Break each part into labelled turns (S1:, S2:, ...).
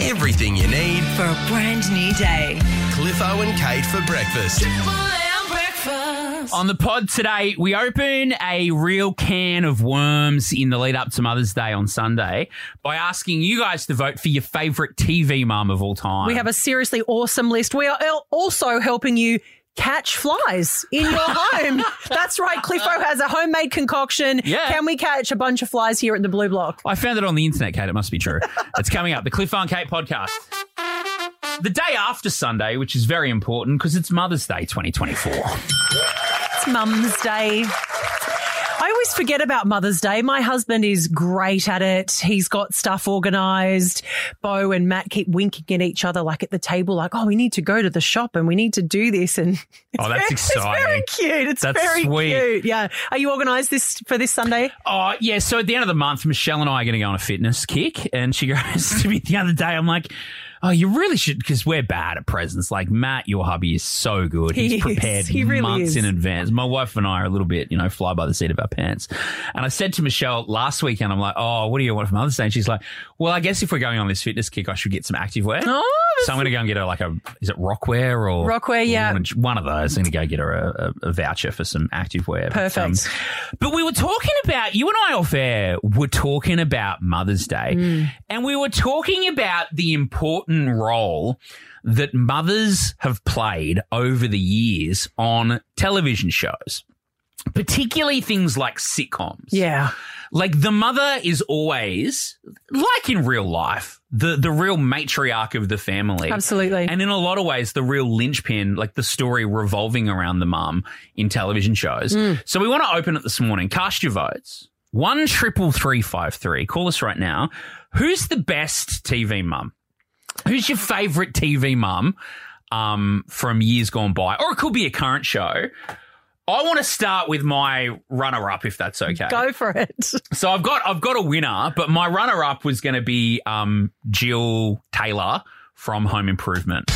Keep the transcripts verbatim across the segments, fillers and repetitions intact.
S1: Everything you need
S2: for a brand new day.
S1: Cliffo and Kate for breakfast.
S3: On the pod today, we open a real can of worms in the lead up to Mother's Day on Sunday by asking you guys to vote for your favourite T V mum of all time.
S4: We have a seriously awesome list. We are also helping you catch flies in your home. That's right. Cliffo has a homemade concoction.
S3: Yeah.
S4: Can we catch a bunch of flies here at the Blue Block?
S3: I found it on the internet, Kate. It must be true. It's coming up. The Cliffo and Kate podcast. The day after Sunday, which is very important because it's Mother's Day twenty twenty-four.
S4: It's Mum's Day. I always forget about Mother's Day. My husband is great at it. He's got stuff organised. Bo and Matt keep winking at each other like at the table, like, oh, we need to go to the shop and we need to do this. And it's
S3: oh, that's
S4: very,
S3: exciting.
S4: It's very cute. It's
S3: that's
S4: very
S3: sweet.
S4: cute. Yeah. Are you organised this for this Sunday?
S3: Oh, yeah. So at the end of the month, Michelle and I are going to go on a fitness kick. And she goes to me the other day, I'm like, oh, you really should, because we're bad at presents. Like, Matt, your hubby is so good. He's
S4: he
S3: prepared
S4: he really
S3: months
S4: is.
S3: in advance. My wife and I are a little bit, you know, fly by the seat of our pants. And I said to Michelle last weekend, I'm like, oh, what do you want for Mother's Day? And she's like, well, I guess if we're going on this fitness kick, I should get some activewear.
S4: Oh,
S3: so I'm going to go and get her like a, is it Rockwear or?
S4: Rockwear, yeah.
S3: One of those. I'm going to go get her a, a, a voucher for some activewear.
S4: Perfect.
S3: But, um, but we were talking about, you and I off air were talking about Mother's Day
S4: Mm.
S3: and we were talking about the important role that mothers have played over the years on television shows, particularly things like sitcoms.
S4: Yeah.
S3: Like the mother is always, like in real life, the, the real matriarch of the family.
S4: Absolutely.
S3: And in a lot of ways, the real linchpin, like the story revolving around the mum in television shows.
S4: Mm.
S3: So we want to open it this morning. Cast your votes. One triple three five three. Call us right now. Who's the best T V mum? Who's your favourite T V mum um, from years gone by? Or it could be a current show. I want to start with my runner-up, if that's okay.
S4: Go for it.
S3: So I've got I've got a winner, but my runner-up was going to be um, Jill Taylor from Home Improvement.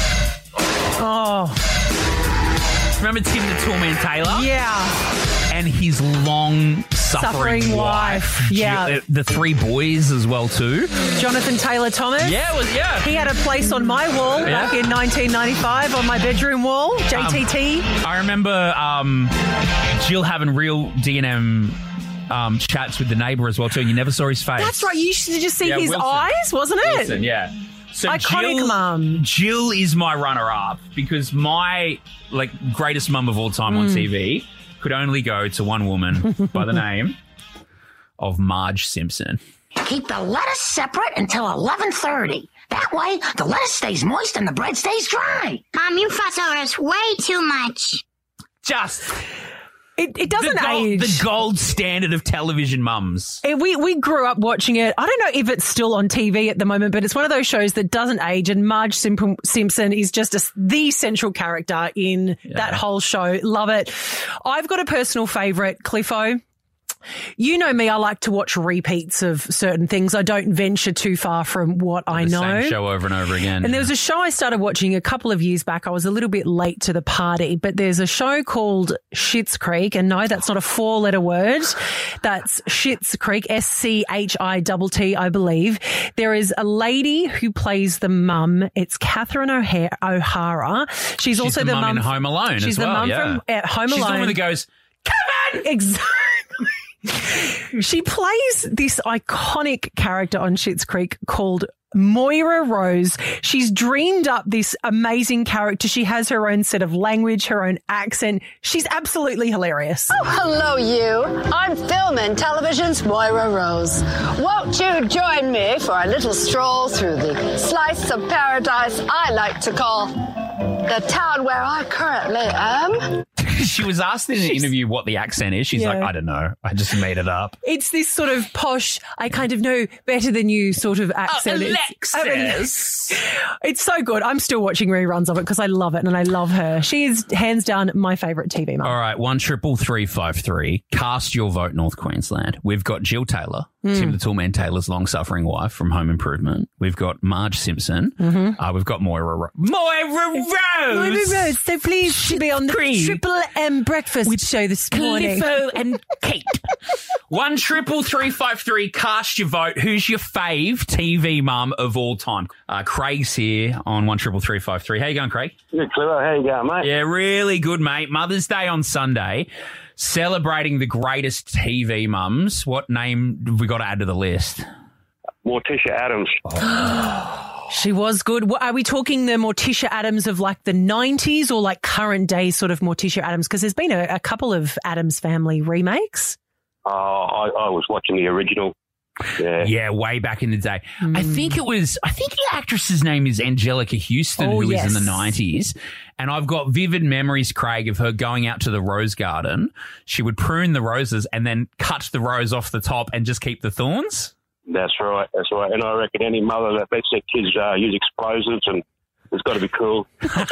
S4: Oh.
S3: Remember Tim the Toolman Taylor?
S4: Yeah.
S3: And his long suffering,
S4: Suffering
S3: wife.
S4: wife, yeah.
S3: Jill, uh, the three boys as well too.
S4: Jonathan Taylor Thomas.
S3: Yeah, it was yeah.
S4: He had a place on my wall
S3: Yeah.
S4: back in nineteen ninety-five on my bedroom wall, J T T.
S3: Um, I remember um, Jill having real D and M um, chats with the neighbour as well too. You never saw his face.
S4: That's right. You used to just see
S3: Yeah,
S4: his
S3: Wilson.
S4: eyes, wasn't it?
S3: Wilson, yeah. So
S4: Iconic
S3: Jill,
S4: mum.
S3: Jill is my runner-up because my like greatest mum of all time
S4: Mm.
S3: on T V could only go to one woman by the name of Marge Simpson.
S5: Keep the lettuce separate until eleven thirty. That way, the lettuce stays moist and the bread stays dry.
S6: Mom, you fuss over us way too much.
S3: Just
S4: It, it doesn't
S3: the gold,
S4: age.
S3: the gold standard of television mums.
S4: Eh, We we grew up watching it. I don't know if it's still on T V at the moment, but it's one of those shows that doesn't age. And Marge Simp- Simpson is just a, the central character in
S3: Yeah.
S4: that whole show. Love it. I've got a personal favourite, Cliffo. You know me, I like to watch repeats of certain things. I don't venture too far from what I
S3: The
S4: know.
S3: same show over and over again.
S4: And there was a show I started watching a couple of years back. I was a little bit late to the party, but there's a show called Schitt's Creek. And no, that's not a four letter word. That's Schitt's Creek, S C H I T T, I believe. There is a lady who plays the mum. It's Catherine O'Hara. O'Hara. She's,
S3: She's
S4: also
S3: the
S4: the
S3: mum
S4: mum
S3: in Home Alone
S4: She's
S3: as
S4: the
S3: well,
S4: mum
S3: yeah.
S4: from uh, Home
S3: She's
S4: Alone.
S3: the one that goes, Kevin!
S4: Exactly. She plays this iconic character on Schitt's Creek called Moira Rose. She's dreamed up this amazing character. She has her own set of language, her own accent. She's absolutely hilarious.
S7: Oh, hello, you. I'm film and television's Moira Rose. Won't you join me for a little stroll through the slice of paradise I like to call the town where I currently am?
S3: She was asked in an interview what the accent is. She's
S4: Yeah.
S3: like, I don't know. I just made it up.
S4: It's this sort of posh, I kind of know better than you sort of accent. It's-
S3: Alexis.
S4: It's so good. I'm still watching reruns of it because I love it and I love her. She is hands down my favourite T V mum.
S3: All right, one triple three five three. Cast your vote, North Queensland. We've got Jill Taylor Tim the Toolman Taylor's long-suffering wife from Home Improvement. We've got Marge Simpson.
S4: Mm-hmm.
S3: Uh, we've got Moira Ro- Moira Rose.
S4: Moira Rose, so pleased to be on the
S3: Cream.
S4: Triple M breakfast show this morning.
S3: Cliffo and Kate. One triple three five three. Cast your vote. Who's your fave T V mum of all time? Uh, Craig's here on one triple three five three. How you going, Craig?
S8: Good, Cliffo. How you going, mate?
S3: Yeah, really good, mate. Mother's Day on Sunday. Celebrating the greatest T V mums. What name have we got to add to the list?
S8: Morticia Adams.
S4: She was good. What, are we talking the Morticia Adams of like the nineties or like current day sort of Morticia Adams? Because there's been a, a couple of Adams Family remakes.
S8: Oh, I, I was watching the original. Yeah.
S3: Yeah, way back in the day. Mm. I think it was, I think the actress's name is Angelica Houston,
S4: oh,
S3: who
S4: yes.
S3: was in the nineties. And I've got vivid memories, Craig, of her going out to the rose garden. She would prune the roses and then cut the rose off the top and just keep the thorns.
S8: That's right. That's right. And I reckon any mother that lets their kids uh, use explosives, and it's got to be cool.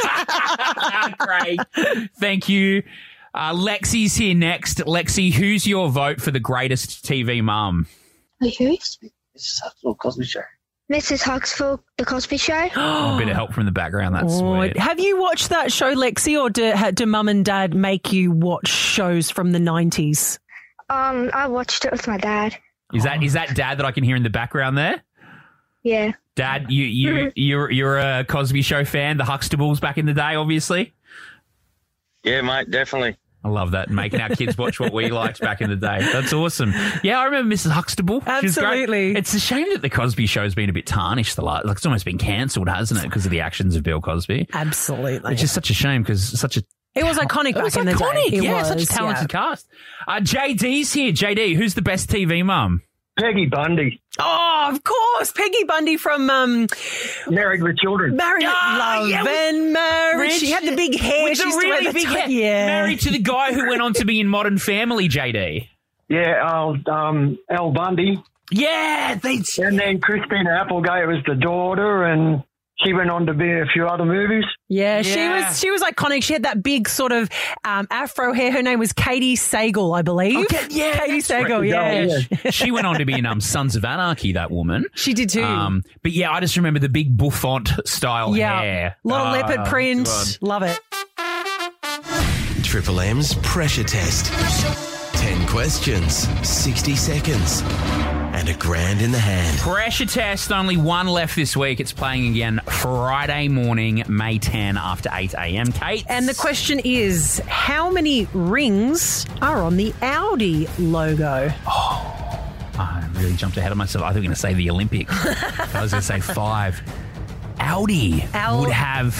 S3: Craig, thank you. Uh, Lexi's here next. Lexi, who's your vote for the greatest T V mum?
S6: Who's?
S9: Missus Huxtable, Cosby Show.
S6: Missus Huxtable, The Cosby Show.
S3: Oh, a bit of help from the background. That's
S4: Oh,
S3: sweet.
S4: have you watched that show, Lexi, or do, do mum and dad make you watch shows from the nineties?
S6: Um, I watched it with my dad.
S3: Is that is that Dad that I can hear in the background there?
S6: Yeah.
S3: Dad, you you you're you're a Cosby Show fan. The Huxtables back in the day, obviously.
S9: Yeah, mate, definitely.
S3: I love that, making our kids watch what we liked back in the day. That's awesome. Yeah, I remember Missus Huxtable.
S4: Absolutely.
S3: It's a shame that the Cosby Show's been a bit tarnished. The last, like it's almost been cancelled, hasn't it, because of the actions of Bill Cosby?
S4: Absolutely.
S3: Which is such a shame because such a
S4: It was iconic
S3: it
S4: back
S3: was
S4: in
S3: iconic.
S4: the day. It
S3: yeah,
S4: was,
S3: such a talented
S4: yeah.
S3: cast. Uh, J D's here. J D, who's the best T V mum?
S8: Peggy Bundy.
S4: Oh, of course. Peggy Bundy from um,
S8: Married with Children.
S4: Married
S3: Oh,
S4: Love
S3: yeah, with-
S4: and Marriage.
S3: Rich-
S4: She had the big hair.
S3: With
S4: She
S3: the
S4: used to wear
S3: really
S4: the
S3: big
S4: tie-
S3: hair.
S4: Yeah.
S3: Married to the guy who went on to be in Modern Family, J D.
S8: Yeah, uh, um, Al Bundy.
S3: Yeah, they.
S8: And then Christina Applegate was the daughter, and she went on to be in a few other movies.
S4: Yeah, she
S3: Yeah.
S4: was she was iconic. She had that big sort of um, afro hair. Her name was Katie Sagal, I believe.
S3: Okay, yeah,
S4: Katie
S3: that's
S4: Sagal,
S3: right.
S4: yeah.
S8: Yeah.
S3: She went on to be in um, Sons of Anarchy, that woman.
S4: She did too.
S3: Um, but yeah, I just remember the big bouffant style
S4: yeah.
S3: hair.
S4: A lot of
S3: Oh,
S4: leopard print.
S3: God.
S4: Love it.
S1: Triple M's pressure test. ten questions, sixty seconds, and a grand in the hand.
S3: Pressure test, only one left this week. It's playing again Friday morning, May tenth after eight a.m. Kate?
S4: And the question is, how many rings are on the Audi logo?
S3: I really jumped ahead of myself. I think we were going to say the Olympics. I was going to say five. Audi
S4: Al-
S3: would have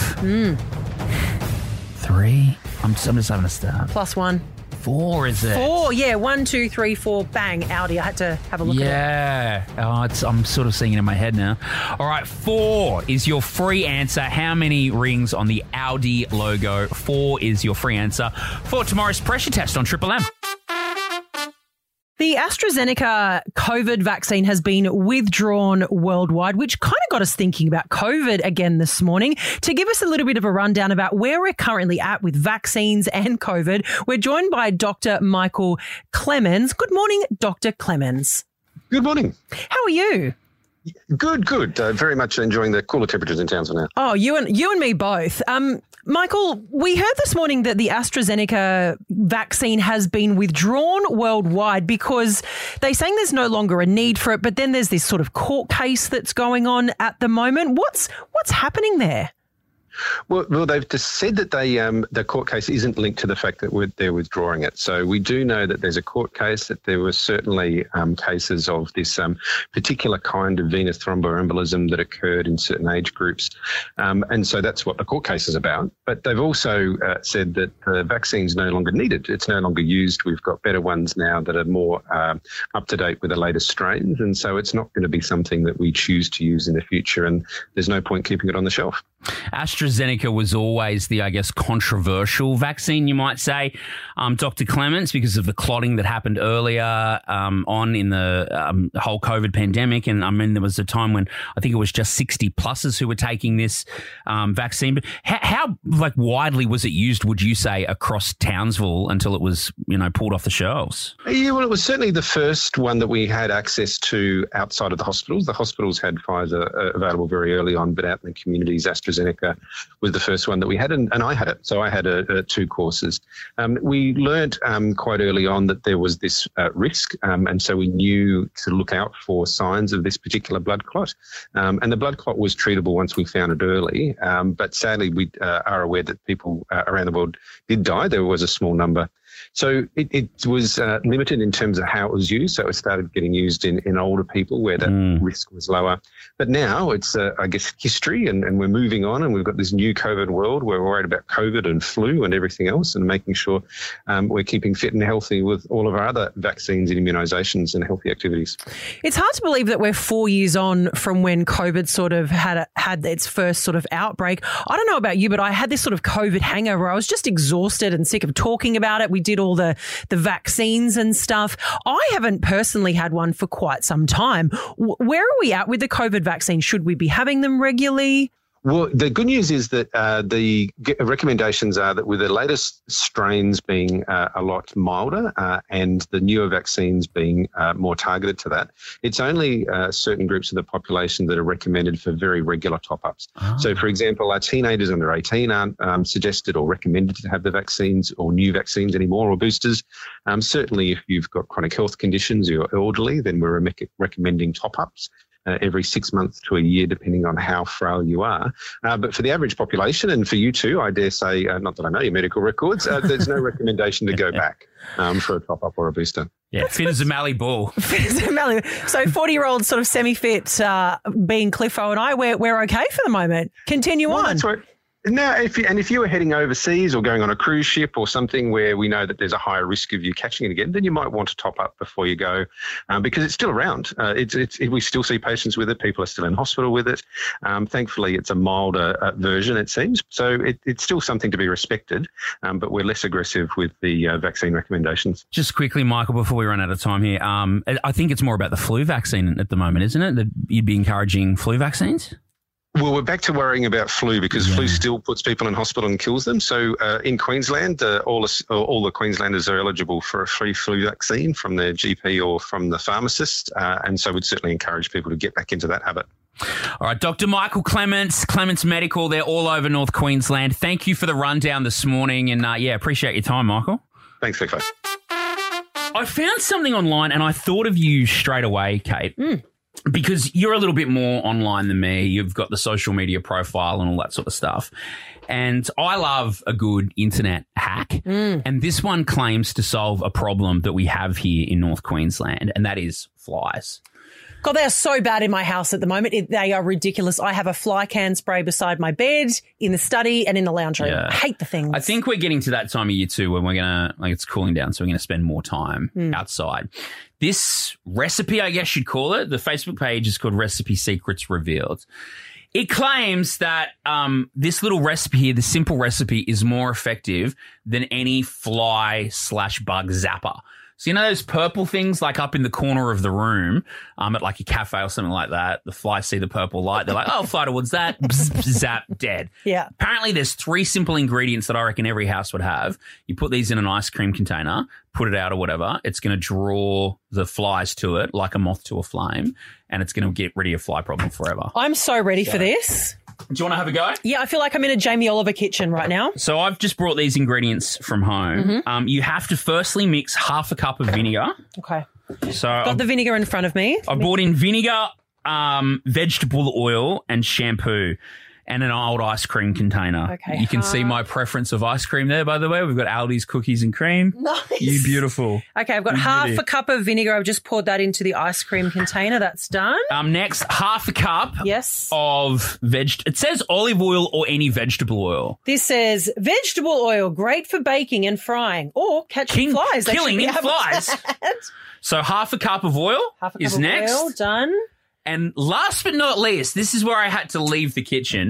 S3: three. I'm just, I'm just having a start.
S4: Plus one.
S3: Four, is it?
S4: Four, yeah. One, two, three, four. Bang, Audi. I had to have a look at
S3: Yeah. Oh, it's, I'm sort of seeing it in my head now. All right, four is your free answer. How many rings on the Audi logo? Four is your free answer for tomorrow's pressure test on Triple M.
S4: it. The AstraZeneca COVID vaccine has been withdrawn worldwide, which kind of got us thinking about COVID again this morning. To give us a little bit of a rundown about where we're currently at with vaccines and COVID, we're joined by Doctor Michael Clemens. Good morning, Doctor Clemens.
S10: Good morning.
S4: How are you?
S10: Good, good. Uh, very much enjoying the cooler temperatures in town for now.
S4: Oh, you and you and me both. Um, Michael, we heard this morning that the AstraZeneca vaccine has been withdrawn worldwide because they're saying there's no longer a need for it, but then there's this sort of court case that's going on at the moment. What's what's happening there?
S10: Well, well, they've just said that they um, the court case isn't linked to the fact that we're, they're withdrawing it. So we do know that there's a court case, that there were certainly um, cases of this um, particular kind of venous thromboembolism that occurred in certain age groups. Um, and so that's what the court case is about. But they've also uh, said that the vaccine's no longer needed. It's no longer used. We've got better ones now that are more um, up to date with the latest strains. And so it's not going to be something that we choose to use in the future. And there's no point keeping it on the shelf.
S3: AstraZeneca was always the, I guess, controversial vaccine, you might say, um, Doctor Clements, because of the clotting that happened earlier um, on in the um, whole COVID pandemic. And I mean, there was a time when I think it was just sixty pluses who were taking this um, vaccine. But how, how like widely was it used, would you say, across Townsville until it was, you know, pulled off the shelves?
S10: Yeah, well, it was certainly the first one that we had access to outside of the hospitals. The hospitals had Pfizer uh, available very early on, but out in the communities, AstraZeneca was the first one that we had, and, and I had it. So I had a, a two courses. Um, we learned um, quite early on that there was this uh, risk, um, and so we knew to look out for signs of this particular blood clot. Um, and the blood clot was treatable once we found it early, um, but sadly we uh, are aware that people uh, around the world did die. There was a small number. So it, it was uh, limited in terms of how it was used. So it started getting used in, in older people where that mm. risk was lower. But now it's, uh, I guess, history, and, and we're moving on, and we've got this new COVID world where we're worried about COVID and flu and everything else, and making sure um, we're keeping fit and healthy with all of our other vaccines and immunisations and healthy activities.
S4: It's hard to believe that we're four years on from when COVID sort of had a, had its first sort of outbreak. I don't know about you, but I had this sort of COVID hangover. I was just exhausted and sick of talking about it. We did all the, the vaccines and stuff. I haven't personally had one for quite some time. Where are we at with the COVID vaccine? Should we be having them regularly?
S10: Well, the good news is that uh, the recommendations are that with the latest strains being uh, a lot milder uh, and the newer vaccines being uh, more targeted to that, it's only uh, certain groups of the population that are recommended for very regular top-ups. Oh. So, for example, our teenagers under eighteen aren't um, suggested or recommended to have the vaccines or new vaccines anymore or boosters. Um, certainly, if you've got chronic health conditions or you're elderly, then we're re- recommending top-ups. Uh, every six months to a year, depending on how frail you are. Uh, but for the average population, and for you too, I dare say, uh, not that I know your medical records, uh, there's no recommendation to go back um, for a top-up or a booster.
S3: Yeah, fit as a Mallee bull.
S4: Fit as a Mallee. So forty-year-old sort of semi-fit, uh, being Cliffo and I, we're, we're okay for the moment. Continue
S10: well,
S4: on.
S10: That's right. No, if you, and if you were heading overseas or going on a cruise ship or something where we know that there's a higher risk of you catching it again, then you might want to top up before you go um, because it's still around. Uh, it's, it's, it, we still see patients with it. People are still in hospital with it. Um, thankfully, it's a milder uh, version, it seems. So it, it's still something to be respected, um, but we're less aggressive with the uh, vaccine recommendations.
S3: Just quickly, Michael, before we run out of time here, um, I think it's more about the flu vaccine at the moment, isn't it? That you'd be encouraging flu vaccines?
S10: Well, we're back to worrying about flu because yeah. flu still puts people in hospital and kills them. So uh, in Queensland, uh, all, the, all the Queenslanders are eligible for a free flu vaccine from their G P or from the pharmacist. Uh, and so we'd certainly encourage people to get back into that habit.
S3: All right, Doctor Michael Clements, Clements Medical, they're all over North Queensland. Thank you for the rundown this morning. And, uh, yeah, appreciate your time, Michael.
S10: Thanks, Vico.
S3: I found something online and I thought of you straight away, Kate.
S4: Mm.
S3: Because you're a little bit more online than me. You've got the social media profile and all that sort of stuff. And I love a good internet hack.
S4: Mm.
S3: And this one claims to solve a problem that we have here in North Queensland, and that is flies.
S4: God, they are so bad in my house at the moment. It, they are ridiculous. I have a fly can spray beside my bed, in the study and in the lounge room.
S3: Yeah.
S4: I hate the things.
S3: I think we're getting to that time of year too when we're going to, like it's cooling down, so we're going to spend more time mm. outside. This recipe, I guess you'd call it, the Facebook page is called Recipe Secrets Revealed. It claims that um, this little recipe here, the simple recipe, is more effective than any fly slash bug zapper. So you know those purple things like up in the corner of the room um, at like a cafe or something like that? The flies see the purple light. They're like, oh, fly towards that. Bzz, bzz, zap, dead.
S4: Yeah.
S3: Apparently there's three simple ingredients that I reckon every house would have. You put these in an ice cream container, put it out or whatever. It's going to draw the flies to it like a moth to a flame, and it's going to get rid of your fly problem forever.
S4: I'm so ready so. for this.
S3: Do you want to have a go?
S4: Yeah, I feel like I'm in a Jamie Oliver kitchen right now.
S3: So I've just brought these ingredients from home.
S4: Mm-hmm.
S3: Um, you have to firstly mix half a cup of vinegar.
S4: Okay.
S3: So
S4: Got
S3: I've,
S4: the vinegar in front of me.
S3: I brought in vinegar, um, vegetable oil and shampoo and an old ice cream container.
S4: Okay.
S3: You can
S4: uh,
S3: see my preference of ice cream there, by the way. We've got Aldi's cookies and cream.
S4: Nice.
S3: You beautiful.
S4: Okay, I've got
S3: you
S4: half
S3: beauty.
S4: a cup of vinegar. I've just poured that into the ice cream container. That's done.
S3: Um, next, half a cup
S4: yes.
S3: of veg. It says olive oil or any vegetable oil.
S4: This says vegetable oil, great for baking and frying or catching
S3: King,
S4: flies. They
S3: killing
S4: in
S3: flies. So half a cup of oil
S4: half a cup
S3: is
S4: of
S3: next.
S4: Oil, done.
S3: And last but not least, this is where I had to leave the kitchen.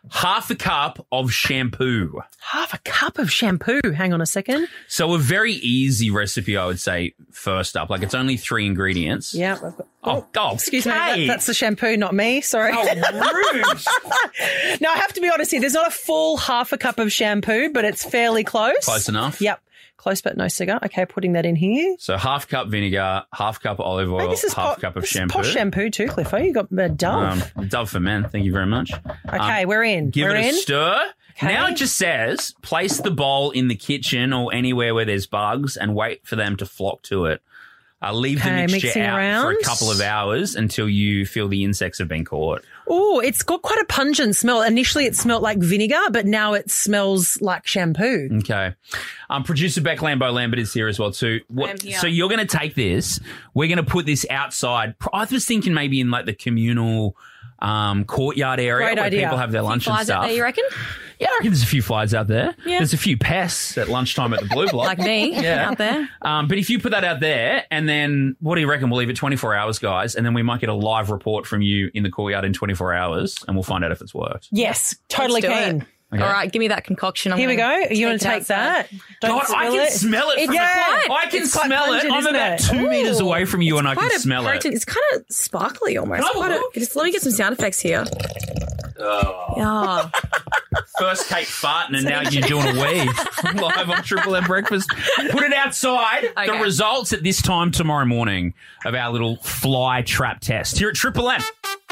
S3: half a cup of shampoo.
S4: Half a cup of shampoo. Hang on a second.
S3: So a very easy recipe, I would say, first up. Like, it's only three ingredients.
S4: Yeah. I've got-
S3: Oh, oh,
S4: Excuse me,
S3: Kate.
S4: that, that's the shampoo, not me. Sorry.
S3: Oh, rude.
S4: No, I have to be honest here. There's not a full half a cup of shampoo, but it's fairly close.
S3: Close enough?
S4: Yep. Close but no cigar. Okay, putting that in here.
S3: So half cup vinegar, half cup olive oil,
S4: Hey, this is
S3: half
S4: po-
S3: cup of
S4: this is
S3: shampoo.
S4: posh shampoo too, Cliffo. You got uh, Dove.
S3: Um, Dove for men. Thank you very much.
S4: okay,
S3: Um,
S4: we're in.
S3: Give
S4: we're
S3: it a
S4: in.
S3: stir.
S4: Okay.
S3: Now it just says place the bowl in the kitchen or anywhere where there's bugs and wait for them to flock to it. Uh, leave
S4: Okay,
S3: the mixture
S4: mixing
S3: out
S4: around.
S3: for a couple of hours until you feel the insects have been caught.
S4: Oh, it's got quite a pungent smell. Initially, it smelled like vinegar, but now it smells like shampoo.
S3: Okay. Um, producer Beck Lambo Lambert is here as well too. What,
S4: I'm here.
S3: so you're going to take this. We're going to put this outside. I was thinking maybe in like the communal um, courtyard area
S4: Great
S3: where
S4: idea.
S3: people have their lunch and
S11: Flies out
S3: stuff.
S11: there, you reckon?
S3: Yeah, I reckon there's a few flies out there.
S11: Yeah.
S3: There's a few pests at lunchtime at the Blue Block.
S11: Like me
S3: Yeah.
S11: out there.
S3: Um, but if you put that out there, and then what do you reckon? We'll leave it twenty-four hours, guys, and then we might get a live report from you in the courtyard in twenty-four hours, and we'll find out if it's worked.
S4: Yes, totally
S11: Let's do
S4: keen.
S11: it.
S3: Okay.
S11: All right, give me that concoction. I'm
S4: Here we go.
S11: gonna
S4: You want to
S11: it
S4: take
S11: outside.
S4: that? Don't
S3: God, I
S4: spill
S3: can
S4: it.
S3: smell it.
S11: It's
S3: From
S11: quite-
S3: the, I can
S4: it's quite
S3: smell
S4: pungent,
S3: it. I'm
S4: isn't
S3: about
S4: it?
S3: two meters away from you, and I
S11: Quite
S3: can
S11: a
S3: smell
S11: potent-
S3: it.
S11: It's kind of sparkly almost.
S3: Can I have a
S11: Quite a,
S3: look?
S11: just, let me get some sound effects here.
S3: Oh.
S11: Yeah.
S3: First Kate farting, and now you're doing a wee live on Triple M Breakfast. Put it outside. The
S11: Okay.
S3: results at this time tomorrow morning of our little fly trap test here at Triple M.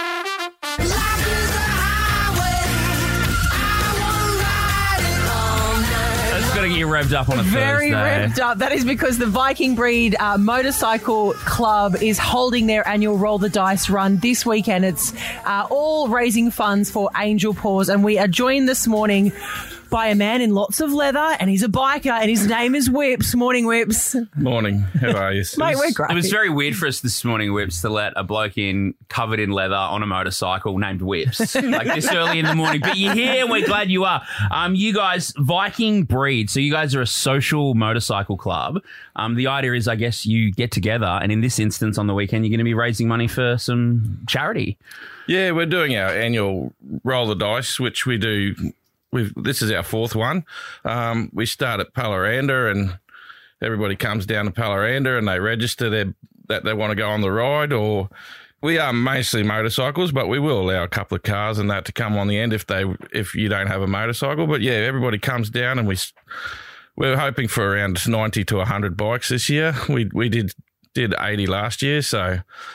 S3: That's got to get you revved up on a
S4: Very
S3: Thursday.
S4: revved up. That is because the Viking Breed uh, Motorcycle Club is holding their annual Roll the Dice run this weekend. It's uh, all raising funds for Angel Paws, and we are joined this morning by a man in lots of leather, and he's a biker, and his name is Whips. Morning, Whips.
S12: Morning. How are you?
S4: Mate, we're great.
S3: It was very weird for us this morning, Whips, to let a bloke in covered in leather on a motorcycle named Whips, like this early in the morning. But you're here, and we're glad you are. Um, you guys, Viking Breed, so you guys are a social motorcycle club. Um, the idea is, I guess, you get together, and in this instance, on the weekend, you're going to be raising money for some charity.
S12: Yeah, we're doing our annual Roll the Dice, which we do. We've, this is our fourth one. Um, we start at Palaranda, and everybody comes down to Palaranda and they register their, that they want to go on the ride. Or we are mostly motorcycles, but we will allow a couple of cars and that to come on the end if they if you don't have a motorcycle. But yeah, everybody comes down, and we we're hoping for around ninety to one hundred bikes this year. We we did did eighty last year, so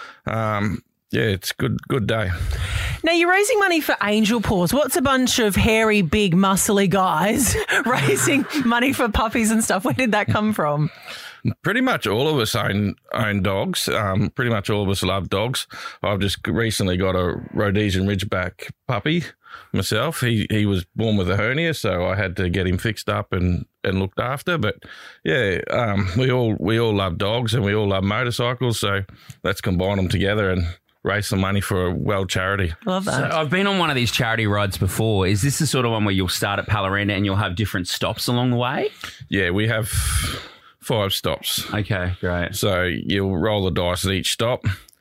S12: um, yeah, it's a good good day.
S4: Now, you're raising money for Angel Paws. What's a bunch of hairy, big, muscly guys raising money for puppies and stuff? Where did that come from?
S12: Pretty much all of us own own dogs. Um, pretty much all of us love dogs. I've just recently got a Rhodesian Ridgeback puppy myself. He he was born with a hernia, so I had to get him fixed up and, and looked after. But yeah, um, we all we all love dogs, and we all love motorcycles. So let's combine them together and raise some money for a well charity.
S4: Love
S3: So
S4: that.
S3: I've been on one of these charity rides before. Is this the sort of one where you'll start at Palaranda and you'll have different stops along the way?
S12: Yeah, we have five stops.
S3: Okay, great.
S12: So you'll roll the dice at each stop,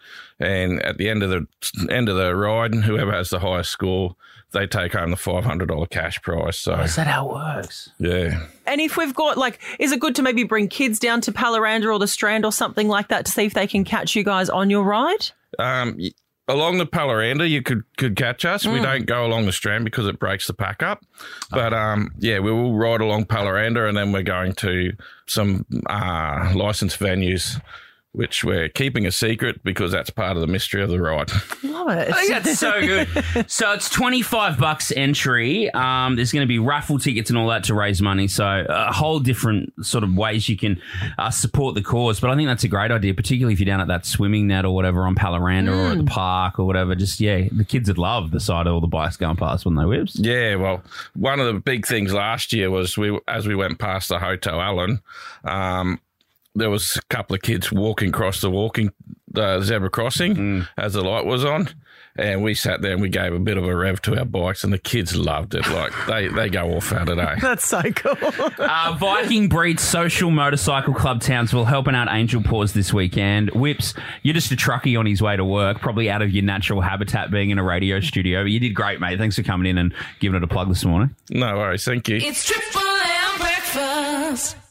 S12: and at the end of the end of the ride, whoever has the highest score, they take home the five hundred dollars cash prize. So
S3: Is that how it works?
S12: yeah.
S4: And if we've got, like, is it good to maybe bring kids down to Palaranda or the Strand or something like that to see if they can catch you guys on your ride?
S12: Um, y- along the Palaranda, you could, could catch us. We don't go along the Strand because it breaks the pack up. But, um, yeah, we will ride along Palaranda, and then we're going to some uh, licensed venues, which we're keeping a secret because that's part of the mystery of the ride.
S4: Love it.
S3: I think that's so good. So it's twenty-five bucks entry. Um, there's going to be raffle tickets and all that to raise money. So a whole different sort of ways you can uh, support the cause. But I think that's a great idea, particularly if you're down at that swimming net or whatever on Palaranda or at the park or whatever. Just, yeah, the kids would love the sight of all the bikes going past when they whips.
S12: Yeah, well, one of the big things last year was we, as we went past the Hotel Allen, um, there was a couple of kids walking across the walking the zebra crossing as the light was on, And we sat there and we gave a bit of a rev to our bikes, and the kids loved it. Like, they, they go off out today.
S4: That's so cool.
S3: Uh, Viking Breed Social Motorcycle Club Townsville helping out Angel Paws this weekend. Whips, you're just a truckie on his way to work, probably out of your natural habitat being in a radio studio. But you did great, mate. Thanks for coming in and giving it a plug this morning.
S12: No worries. Thank you.
S2: It's Triple M breakfast.